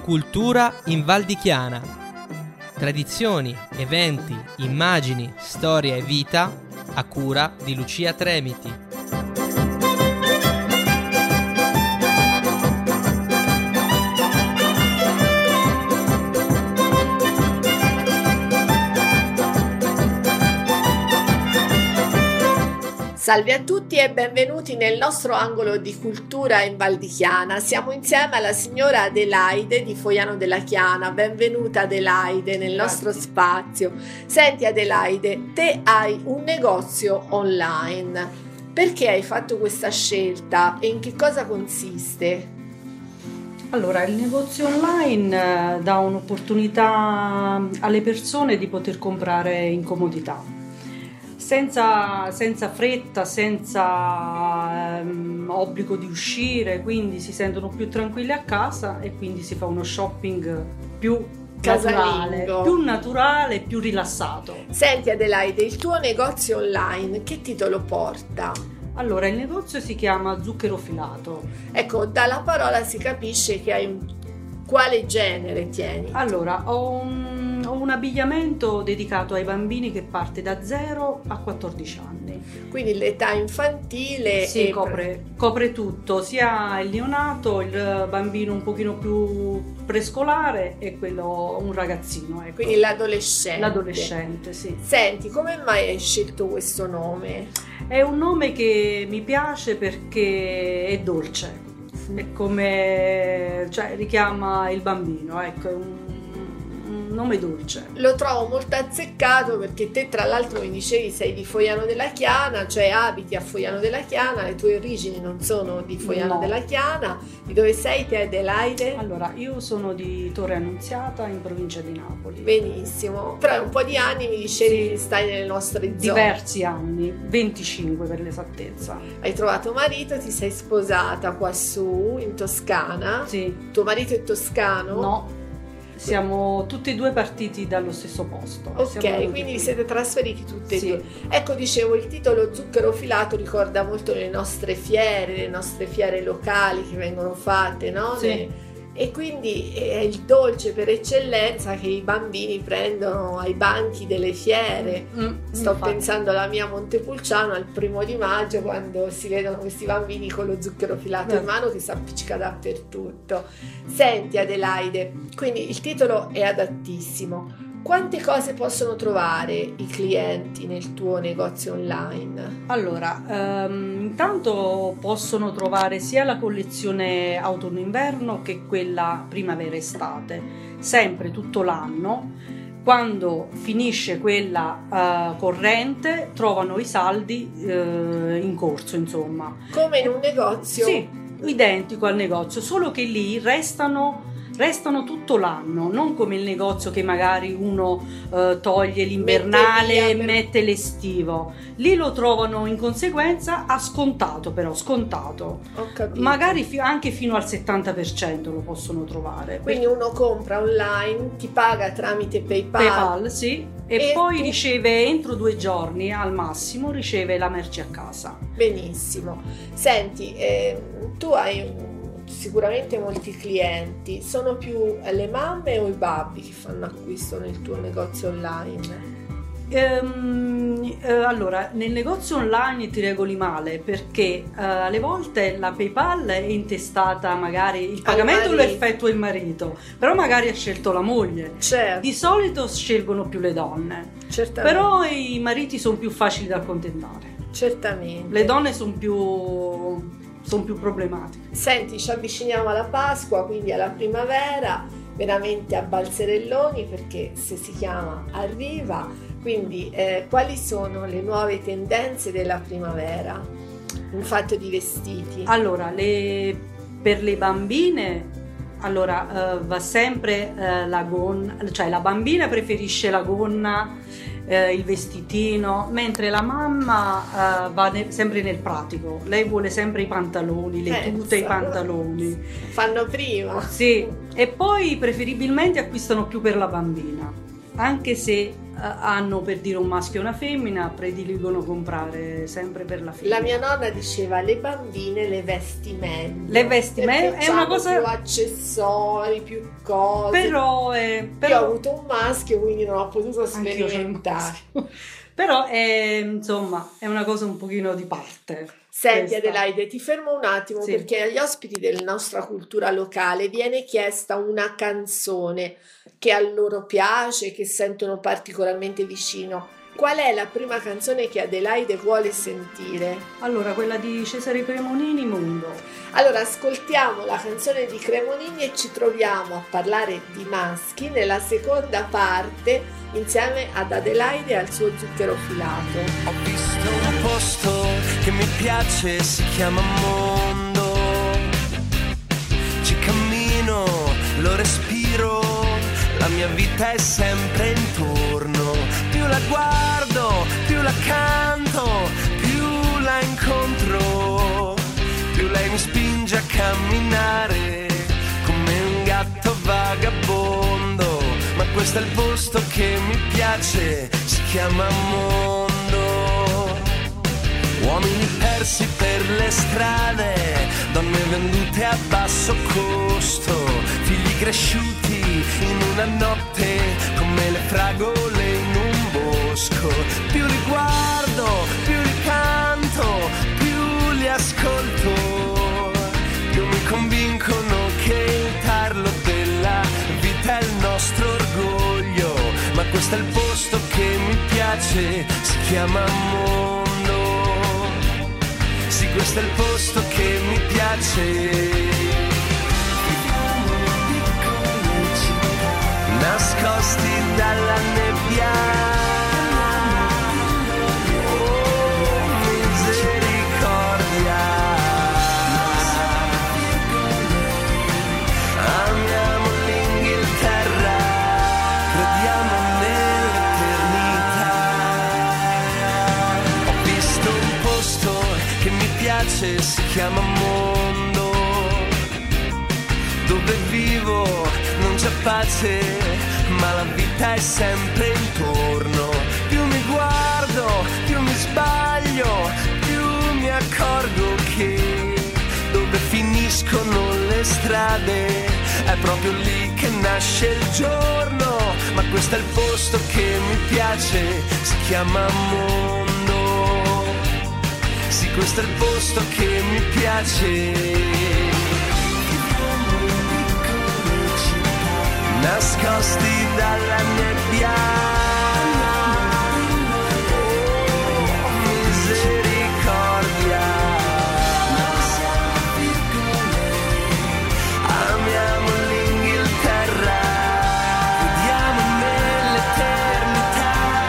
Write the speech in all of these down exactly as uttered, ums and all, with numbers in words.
Cultura in Val di Chiana. Tradizioni, eventi, immagini, storia e vita a cura di Lucia Tremiti. Salve a tutti e benvenuti nel nostro angolo di cultura in Val di Chiana. Siamo insieme alla signora Adelaide di Foiano della Chiana. Benvenuta Adelaide nel nostro spazio. Senti Adelaide, te hai un negozio online. Perché hai fatto questa scelta e in che cosa consiste? Allora, il negozio online eh, dà un'opportunità alle persone di poter comprare in comodità. Senza, senza fretta, senza ehm, obbligo di uscire, quindi si sentono più tranquilli a casa e quindi si fa uno shopping più naturale, Casalingo. più naturale, più rilassato. Senti Adelaide, il tuo negozio online che titolo porta? Allora, il negozio si chiama Zucchero Filato. Ecco, dalla parola si capisce che hai un... Quale genere tieni? Allora, ho un, ho un abbigliamento dedicato ai bambini che parte da zero a quattordici anni. Quindi l'età infantile Sì, e... copre, copre tutto, sia il neonato, il bambino un pochino più prescolare e quello un ragazzino, ecco. Quindi l'adolescente. L'adolescente, sì. Senti, come mai hai scelto questo nome? È un nome che mi piace perché è dolce. È come, cioè, richiama il bambino, ecco, è un, un nome dolce. Lo trovo molto azzeccato perché te tra l'altro mi dicevi sei di Foiano della Chiana, cioè abiti a Foiano della Chiana, le tue origini non sono di Foiano No. della Chiana. Di dove sei te Adelaide? Allora, io sono di Torre Annunziata in provincia di Napoli. Benissimo, però un po' di anni mi dicevi Sì. che stai nelle nostre zone. Diversi anni, venticinque per l'esattezza. Hai trovato marito, ti sei sposata qua su in Toscana. Sì. Tuo marito è toscano? No, siamo tutti e due partiti dallo stesso posto. Siamo Ok, venuti quindi vi qui. siete trasferiti tutte Sì. e due. Ecco, dicevo, il titolo Zucchero Filato ricorda molto le nostre fiere, le nostre fiere locali che vengono fatte, no? Sì. Ne- E quindi è il dolce per eccellenza che i bambini prendono ai banchi delle fiere. Mm, Sto infatti. pensando alla mia Montepulciano al primo di maggio quando si vedono questi bambini con lo zucchero filato Eh. in mano che si appiccica dappertutto. Senti Adelaide, quindi il titolo è adattissimo. Quante cose possono trovare i clienti nel tuo negozio online? Allora, ehm, intanto possono trovare sia la collezione autunno-inverno che quella primavera-estate, sempre tutto l'anno. Quando finisce quella eh, corrente, trovano i saldi eh, in corso, insomma. Come in un negozio? Sì, identico al negozio, solo che lì restano, restano tutto l'anno, non come il negozio che magari uno eh, toglie l'invernale Mette via e per- mette l'estivo. Lì lo trovano in conseguenza a scontato, però scontato. Ho capito. Magari fi- anche fino al settanta per cento lo possono trovare. Quindi uno compra online, ti paga tramite PayPal. PayPal, sì, e, E poi tu- riceve entro due giorni al massimo, riceve la merce a casa. Benissimo. Senti, eh, tu hai un- sicuramente molti clienti, sono più le mamme o i babbi che fanno acquisto nel tuo negozio online? Ehm, eh, allora, nel negozio online ti regoli male perché eh, alle volte la PayPal è intestata, magari il pagamento lo marito. effettua il marito, però magari ha scelto la moglie. Certo, Di solito scelgono più le donne, certamente. però i mariti sono più facili da accontentare. certamente. Le donne sono più, son più problematiche. Senti, ci avviciniamo alla Pasqua, quindi alla primavera, veramente a balzerelloni perché se si chiama arriva. Quindi eh, quali sono le nuove tendenze della primavera in fatto di vestiti? Allora, le- per le bambine, allora eh, va sempre eh, la gonna, cioè la bambina preferisce la gonna, eh, il vestitino, mentre la mamma eh, va ne- sempre nel pratico. Lei vuole sempre i pantaloni, le Pensa. tute, i pantaloni. Fanno prima. Sì, e poi preferibilmente acquistano più per la bambina, anche se hanno, per dire un maschio e una femmina, prediligono comprare sempre per la femmina. La mia nonna diceva le bambine le vestimenta. Le vestimenta è una cosa, più accessori, più cose. Però, è, però... io ho avuto un maschio, quindi non ho potuto sperimentare. Però è, insomma, è una cosa un pochino di parte. Senti questa. Adelaide, ti fermo un attimo, sì, perché agli ospiti della nostra cultura locale viene chiesta una canzone che a loro piace, che sentono particolarmente vicino. Qual è la prima canzone che Adelaide vuole sentire? Allora, quella di Cesare Cremonini, Mondo. Allora, ascoltiamo la canzone di Cremonini e ci troviamo a parlare di maschi nella seconda parte insieme ad Adelaide e al suo zucchero filato. Ho visto un posto che mi piace, si chiama Mondo. Ci cammino, lo respiro, la mia vita è sempre intorno. Più la guardo, più la canto, più la incontro, più lei mi spinge a camminare come un gatto vagabondo. Ma questo è il posto che mi piace, si chiama Mondo. Uomini persi per le strade, donne vendute a basso costo, figli cresciuti in una notte come le fragole in un bosco. Più li guardo, più li canto, più li ascolto, più mi convincono che il tarlo della vita è il nostro orgoglio. Ma questo è il posto che mi piace, si chiama Mondo. Sì, questo è il posto che mi piace. Nascosti dalla nebbia, oh misericordia, amiamo l'Inghilterra, crediamo nell'eternità. Ho visto un posto che mi piace, si chiama Mondo, dove vivo non c'è pace, ma la vita è sempre intorno. Più mi guardo, più mi sbaglio, più mi accorgo che dove finiscono le strade è proprio lì che nasce il giorno. Ma questo è il posto che mi piace, si chiama Mondo. Sì, questo è il posto che mi piace. Nascosti dalla nebbia, oh misericordia, amiamo l'Inghilterra, crediamo nell'eternità.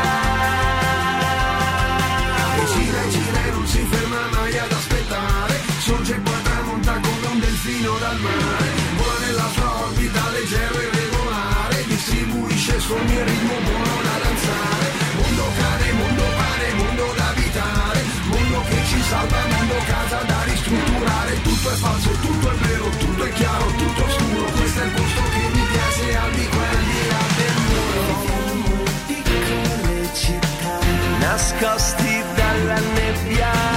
E gira e gira e non si ferma mai ad aspettare, sorge e poi tramonta come un delfino dal mare, vola nella sua orbita leggero e distribuisce sogni e ritmo buono da danzare. Mondo cane, mondo pane, mondo da abitare, mondo che ci salva, mondo casa da ristrutturare. Tutto è falso, tutto è vero, tutto è chiaro, tutto oscuro. Questo è il posto che mi piace al di qua e al di là del muro. Piccole città nascosti dalla nebbia,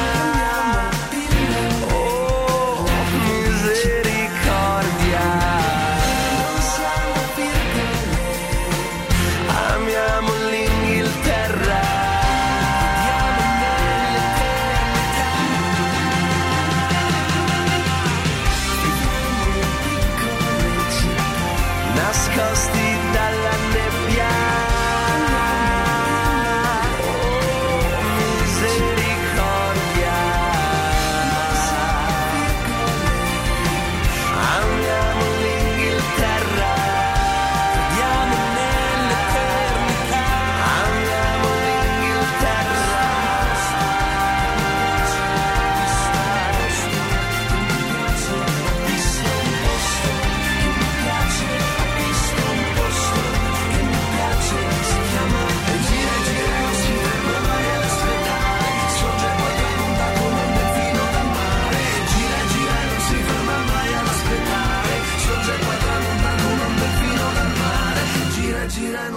nascosti dalla nebbia, oh misericordia, amiamo l'Inghilterra, crediamo nell'eternità, amiamo l'Inghilterra. Visto un posto che mi piace, visto un posto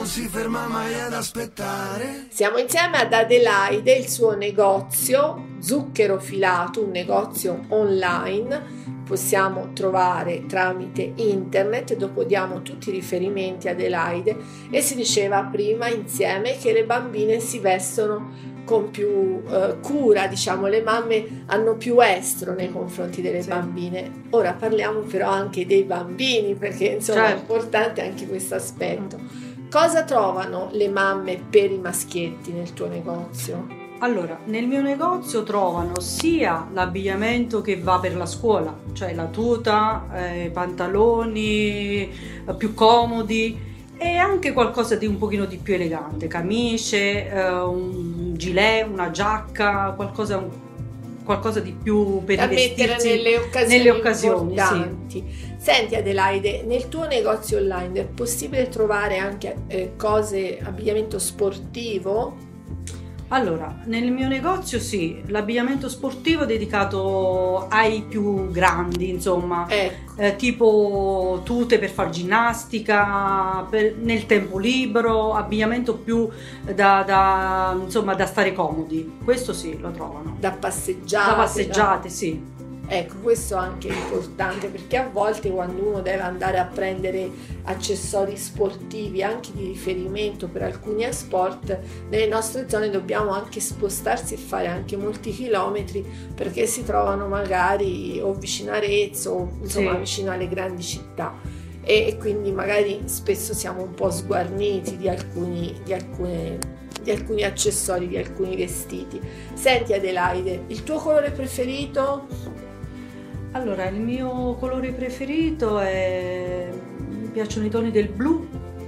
si ferma mai ad aspettare. Siamo insieme ad Adelaide, il suo negozio Zucchero Filato, un negozio online. Possiamo trovare tramite internet, dopo diamo tutti i riferimenti a Adelaide. E si diceva prima insieme che le bambine si vestono con più eh, cura, diciamo, le mamme hanno più estro nei confronti delle sì. bambine. Ora parliamo però anche dei bambini, perché insomma certo. è importante anche questo aspetto. Cosa trovano le mamme per i maschietti nel tuo negozio? Allora, nel mio negozio trovano sia l'abbigliamento che va per la scuola, cioè la tuta, eh, pantaloni eh, più comodi, e anche qualcosa di un pochino di più elegante, camicie, eh, un gilet, una giacca, qualcosa, qualcosa di più per da mettere nelle occasioni, nelle occasioni importanti. Sì. Senti Adelaide, nel tuo negozio online è possibile trovare anche eh, cose, abbigliamento sportivo? Allora, nel mio negozio sì, l'abbigliamento sportivo è dedicato ai più grandi, insomma, Ecco. eh, tipo tute per far ginnastica, per- nel tempo libero, abbigliamento più da, da, insomma, da stare comodi, questo sì, lo trovano. Da passeggiate. Da passeggiate, sì. Ecco, questo anche è importante, perché a volte quando uno deve andare a prendere accessori sportivi anche di riferimento per alcuni sport, nelle nostre zone dobbiamo anche spostarsi e fare anche molti chilometri, perché si trovano magari o vicino a Arezzo o insomma Sì. vicino alle grandi città, e, e quindi magari spesso siamo un po' sguarniti di alcuni, di alcune di alcuni accessori, di alcuni vestiti. Senti Adelaide, il tuo colore preferito? Allora, il mio colore preferito è... mi piacciono i toni del blu,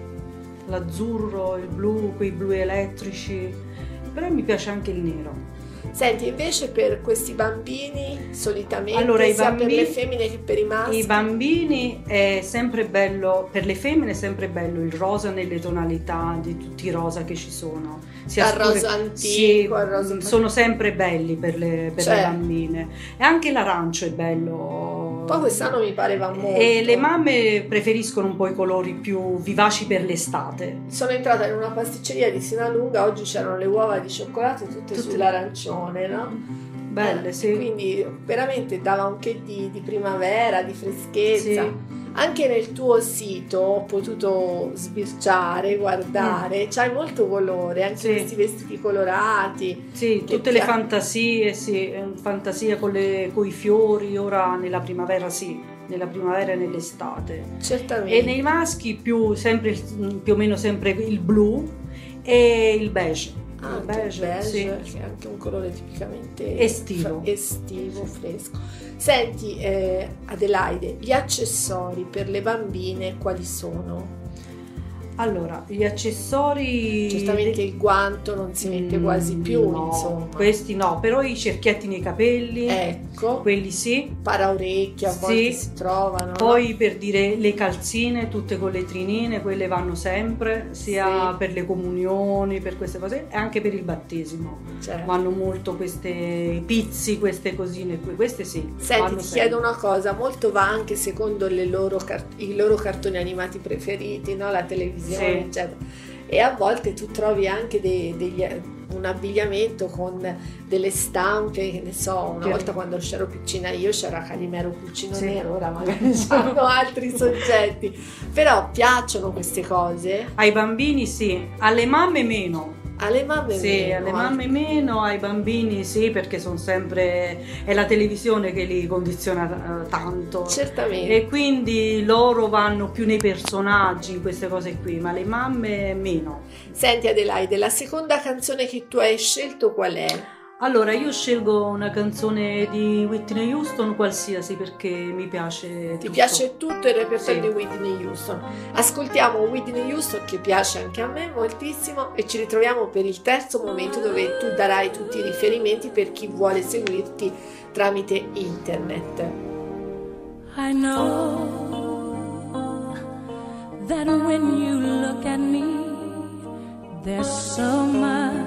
l'azzurro, il blu, quei blu elettrici, però mi piace anche il nero. Senti, invece per questi bambini solitamente Allora, i sia bambini- per le femmine che per i maschi? I bambini è sempre bello, per le femmine è sempre bello il rosa nelle tonalità di tutti i rosa che ci sono. Sia Dal scure- rosa antico sì, al rosa- sono sempre belli per le, per Cioè. le bambine. E anche l'arancio è bello. Poi quest'anno mi pareva molto. E le mamme preferiscono un po' i colori più vivaci per l'estate. Sono entrata in una pasticceria di Sinalunga, oggi c'erano le uova di cioccolato tutte, Tutte- sull'arancione, no? Belle, Eh, sì. Quindi veramente dava un che di, di primavera, di freschezza. Sì. Anche nel tuo sito ho potuto sbirciare, guardare, c'hai molto colore, anche Sì. questi vestiti colorati. Sì, Che tutte le pia- fantasie, sì, eh, fantasia con le, coi fiori, ora nella primavera sì, nella primavera e nell'estate. Certamente. E nei maschi più, sempre, il- più o meno sempre il blu e il beige. Ah, il beige, beige sì. che è anche un colore tipicamente Estivo. fa- estivo, fresco. Senti eh, Adelaide, gli accessori per le bambine quali sono? Allora, gli accessori... Certamente il guanto non si mette Mm, quasi più, no, insomma. questi no, però i cerchietti nei capelli, Ecco, quelli sì. paraorecchie a Sì. volte si trovano. Poi per dire le calzine, tutte con le trinine, quelle vanno sempre, sia Sì. per le comunioni, per queste cose, e anche per il battesimo. Certo. Vanno molto queste pizzi, queste cosine qui, queste sì. Senti, vanno ti sempre. chiedo una cosa, molto va anche secondo le loro car- i loro cartoni animati preferiti, no? La televisione, Sì. eccetera. E a volte tu trovi anche dei- degli, un abbigliamento con delle stampe, che ne so, una Che- volta quando c'ero piccina io c'era Calimero Pulcino Sì. Nero, ora magari sono altri soggetti, però piacciono queste cose, Ai bambini sì, alle mamme meno. alle mamme Sì, meno, alle eh. mamme meno, ai bambini sì, perché sono sempre... è la televisione che li condiziona eh, tanto. Certamente. E quindi loro vanno più nei personaggi, in queste cose qui, ma le mamme meno. Senti Adelaide, la seconda canzone che tu hai scelto qual è? Allora, io scelgo una canzone di Whitney Houston qualsiasi perché mi piace Ti tutto. piace tutto il repertorio Sì. di Whitney Houston. Ascoltiamo Whitney Houston, che piace anche a me moltissimo, e ci ritroviamo per il terzo momento dove tu darai tutti i riferimenti per chi vuole seguirti tramite internet. I know that when you look at me, there's so much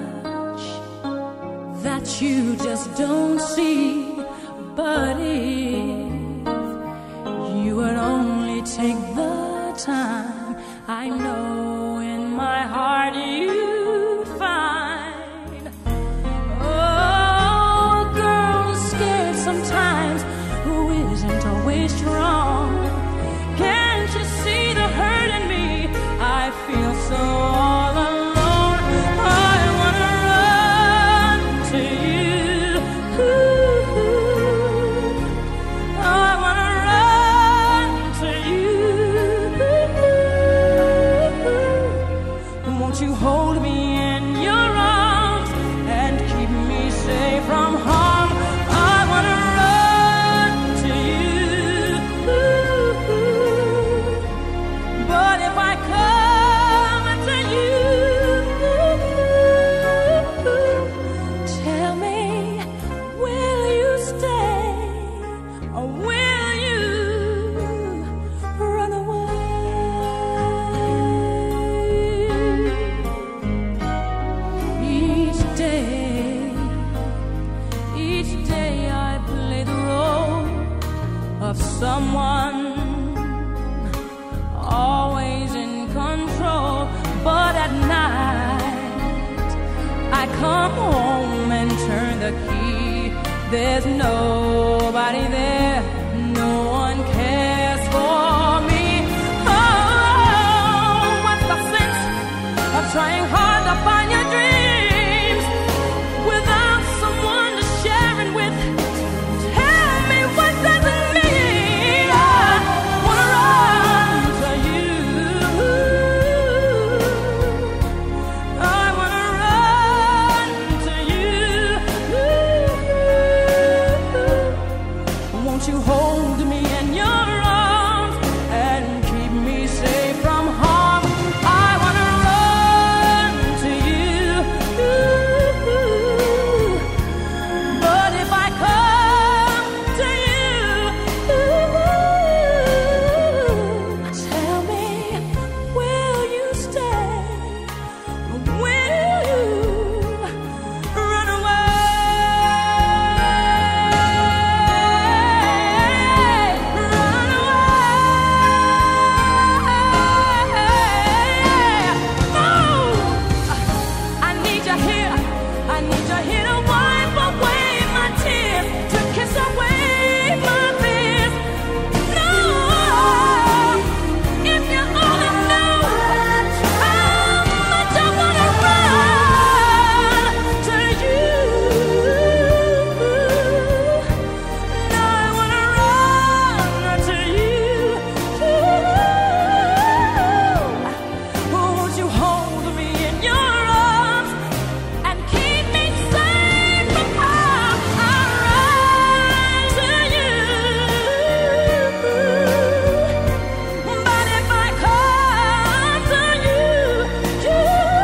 that you just don't see. But if you would only take the time, I know in my heart come home and turn the key, there's nobody there, no one cares for me. Oh, what's the sense of trying hard to find your dreams without someone to share it with? Tell me, what does it mean? I wanna run to you. I wanna run to you. Won't you hold me in your arms and keep me safe from harm? I wanna run to you. But if I come to you, tell me, will you stay or will you run away? Run away. No, I need you here. I need you here to wipe away my tears, to kiss away my fears. No, if you only knew how much I wanna run to you. No, I wanna run to you. Won't you hold me in your arms and keep me safe from harm? I'll run to you. But if I come to you, you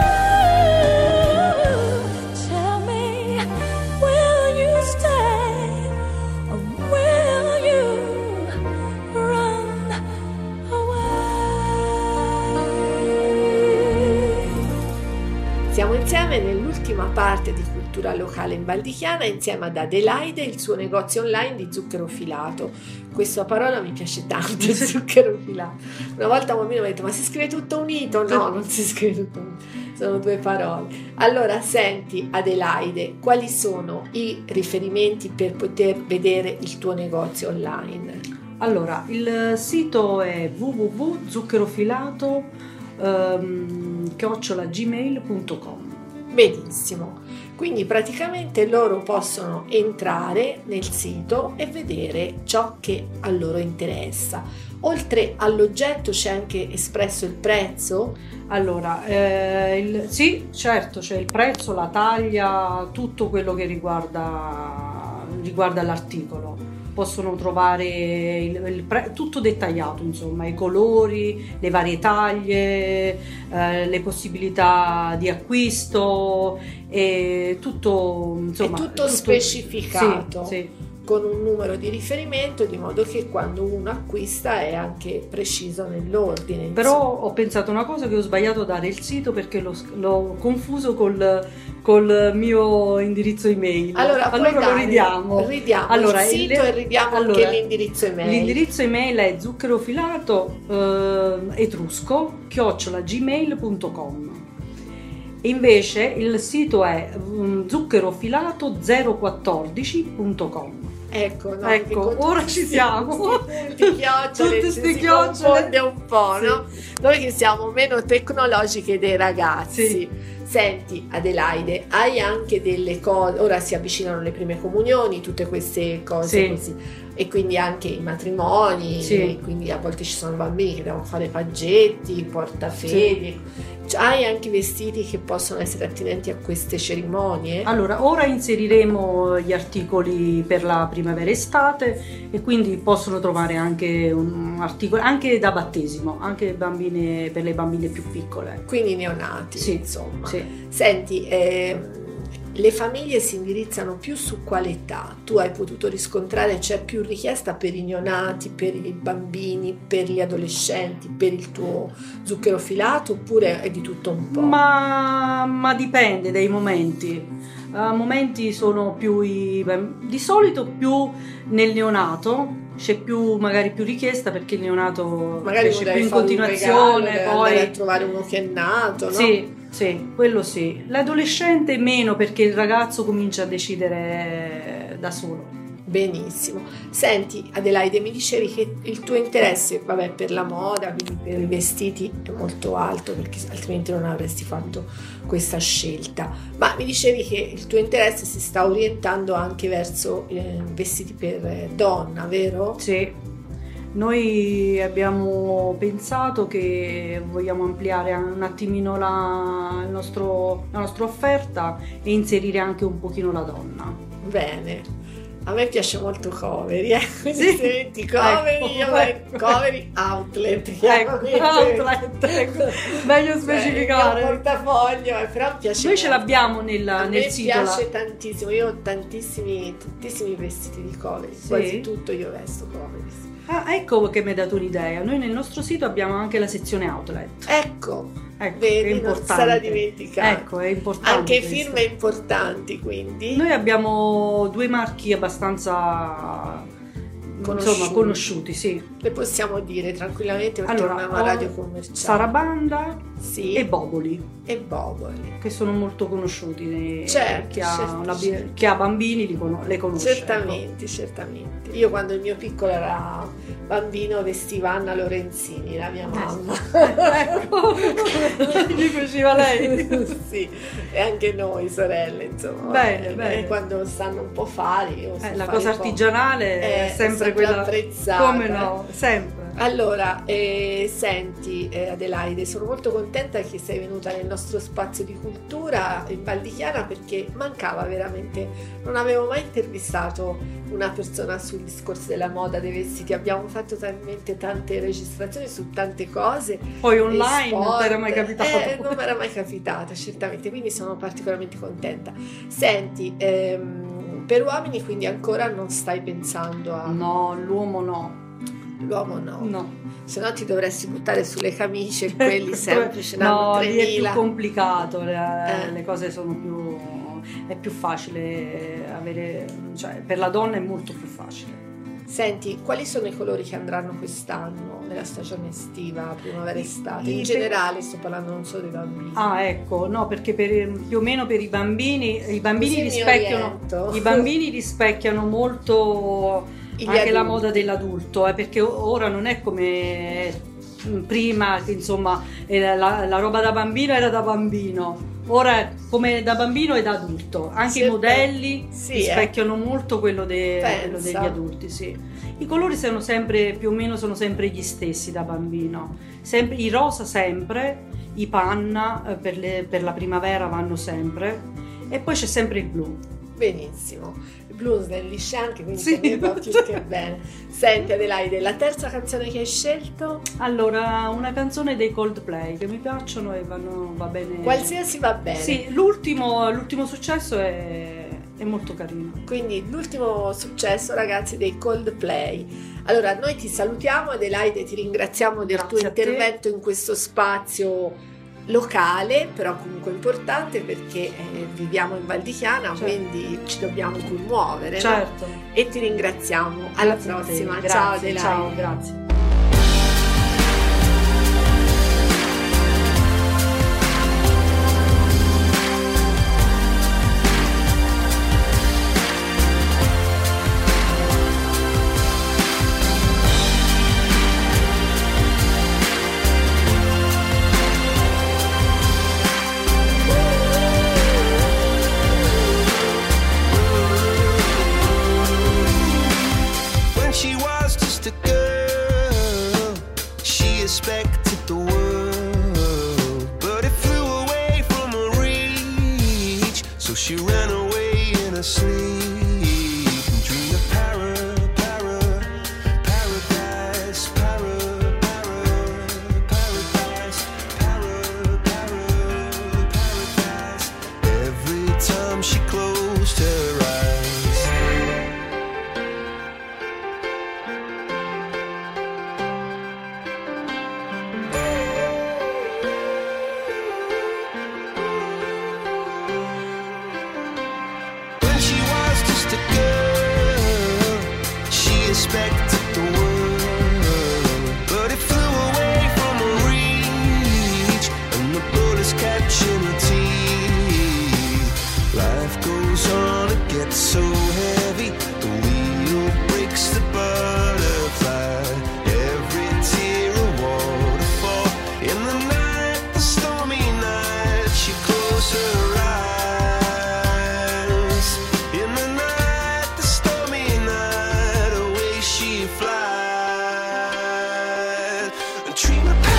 tell me, will you stay or will you run away? Siamo insieme nell'ultima parte di Cultura Locale in Val di Chiana insieme ad Adelaide e il suo negozio online di zucchero filato. Questa parola mi piace tanto, zucchero filato. Una volta un bambino mi ha detto: ma si scrive tutto unito? No, non si scrive tutto unito, sono due parole. Allora senti Adelaide, quali sono i riferimenti per poter vedere il tuo negozio online? Allora, il sito è w w w punto zuccherofilato chiocciola gmail punto com. Benissimo, quindi praticamente loro possono entrare nel sito e vedere ciò che a loro interessa. Oltre all'oggetto c'è anche espresso il prezzo? Allora, eh, il, sì, certo, c'è il prezzo, la taglia, tutto quello che riguarda, riguarda l'articolo. Possono trovare il, il pre, tutto dettagliato, insomma, i colori, le varie taglie, eh, le possibilità di acquisto, e tutto, insomma, è tutto, tutto specificato. Sì, sì. Con un numero di riferimento, di modo che quando uno acquista è anche preciso nell'ordine. Però insomma. ho pensato una cosa, che ho sbagliato a dare il sito perché l'ho, l'ho confuso col, col mio indirizzo email. Allora, allora dare, lo ridiamo. ridiamo allora, il sito il, e ridiamo allora, anche l'indirizzo email. L'indirizzo email è zuccherofilato eh, etrusco chiocciola gmail punto com. E invece il sito è um, zuccherofilato zero quattordici punto com. Ecco, no, ecco, ora ci siamo. Tutti chiocciole, Tutte ci ste si chiocciole. confonde un po', Sì. no? Noi che siamo meno tecnologiche dei ragazzi. Sì. Senti Adelaide, hai anche delle cose, ora si avvicinano le prime comunioni, tutte queste cose Sì. così, e quindi anche i matrimoni, Sì. e quindi a volte ci sono bambini che devono fare paggetti, portafedi. Cioè, hai anche vestiti che possono essere attinenti a queste cerimonie? Allora, ora inseriremo gli articoli per la primavera-estate e quindi possono trovare anche un articolo anche da battesimo, anche bambine, per le bambine più piccole. Quindi neonati, Sì, insomma. sì. Senti, eh, le famiglie si indirizzano più su quale età? Tu hai potuto riscontrare c'è più richiesta per i neonati, per i bambini, per gli adolescenti, per il tuo zucchero filato, oppure è di tutto un po'? Ma, ma dipende dai momenti. A momenti sono più i, di solito più nel neonato c'è più magari più richiesta, perché il neonato magari c'è più in continuazione, regalo, poi andare a trovare uno che è nato, no? Sì. Sì, quello sì. L'adolescente meno, perché il ragazzo comincia a decidere da solo. Benissimo. Senti Adelaide, mi dicevi che il tuo interesse, vabbè, per la moda, quindi per i vestiti è molto alto, perché altrimenti non avresti fatto questa scelta, ma mi dicevi che il tuo interesse si sta orientando anche verso eh, vestiti per eh, donna, vero? Sì. Noi abbiamo pensato che vogliamo ampliare un attimino la, il nostro, la nostra offerta e inserire anche un pochino la donna. Bene. A me piace molto Covery, eh? Quindi Sì. se metti Covery, Ecco, ecco, ecco. Covery Outlet. Ecco, outlet, ecco. Meglio specificare. Il portafoglio, eh, però mi piace Noi ce molto. l'abbiamo nel, A nel me sito. piace là. tantissimo, io ho tantissimi, tantissimi vestiti di Covery, Sì? quasi tutto io vesto Covery. Sì. Ah, ecco che mi hai dato un'idea. Noi nel nostro sito abbiamo anche la sezione outlet. Ecco, Ecco, vedi, è non importante. sarà dimenticato. Ecco, è importante. Anche questo. firme importanti, quindi. Noi abbiamo due marchi abbastanza Conosciuti. insomma conosciuti, sì. Le possiamo dire tranquillamente perché Allora, non è una ho radio commerciale. Sarabanda Sì. e Boboli, e Boboli. che sono molto conosciuti. Certo, chi, ha certo, la- certo. chi ha bambini li cono- le conosce. Certamente, certamente. Io quando il mio piccolo era bambino vestiva Anna Lorenzini, la mia mamma. Ecco, gli faceva lei. Sì, e anche noi sorelle, insomma. Bene, vabbè. bene. E quando sanno un po' fare, io so Eh, la fare cosa un po'. artigianale è Eh, sempre sempre quella apprezzata. come no, sempre. Allora, eh, senti eh, Adelaide, sono molto contenta che sei venuta nel nostro spazio di cultura in Val di Chiana perché mancava veramente, non avevo mai intervistato una persona sui discorsi della moda, dei vestiti, abbiamo fatto talmente tante registrazioni su tante cose. Poi online non sport. ti era mai capitato. Eh, non mi era mai capitata, certamente, quindi sono particolarmente contenta. Senti, ehm, per uomini quindi ancora non stai pensando a... No, l'uomo no. L'uomo no. No. Se no ti dovresti buttare sulle camicie e quelli sempre ce n'hanno No, lì è più tremila. complicato, le, Eh. le cose sono più, è più facile avere, cioè per la donna è molto più facile. Senti, quali sono i colori che andranno quest'anno nella stagione estiva, primavera, estate? I- In i- generale sto parlando non solo dei bambini. Ah, ecco, no, perché per, più o meno per i bambini, i bambini Così mi rispecchiano, oriento. i bambini rispecchiano molto Gli anche la adulti. moda dell'adulto, eh, perché ora non è come prima, che insomma eh, la, la roba da bambino era da bambino. Ora è come da bambino e da adulto, anche Sì, i modelli sì, rispecchiano molto quello, de- Pensa. quello degli adulti, sì. I colori sono sempre, più o meno sono sempre gli stessi da bambino, sempre, i rosa sempre, i panna eh, per, le- per la primavera vanno sempre e poi c'è sempre il blu. Benissimo. Il blues snellisce anche, quindi Sì. per me va più che bene. Senti Adelaide, la terza canzone che hai scelto? Allora, una canzone dei Coldplay che mi piacciono e vanno, va bene. Qualsiasi va bene. Sì, l'ultimo, l'ultimo successo è, è molto carino. Quindi l'ultimo successo, ragazzi, dei Coldplay. Allora, noi ti salutiamo Adelaide, ti ringraziamo del Grazie tuo a te. intervento in questo spazio locale, però comunque importante perché eh, viviamo in Val di Chiana, Certo. quindi ci dobbiamo pur muovere, no? Certo. E ti ringraziamo. Alla Grazie a te. prossima. Grazie, Ciao Adelaide. ciao, grazie. When she was just a girl, she expected the world, but it flew away from her reach. So she ran away in her sleep and dreamed of para, para, paradise, para, para, paradise, para, para, paradise. Every time she closed her eyes. When she was just a girl, she expected the world, but it flew away from her reach, and the bullets catching her dream of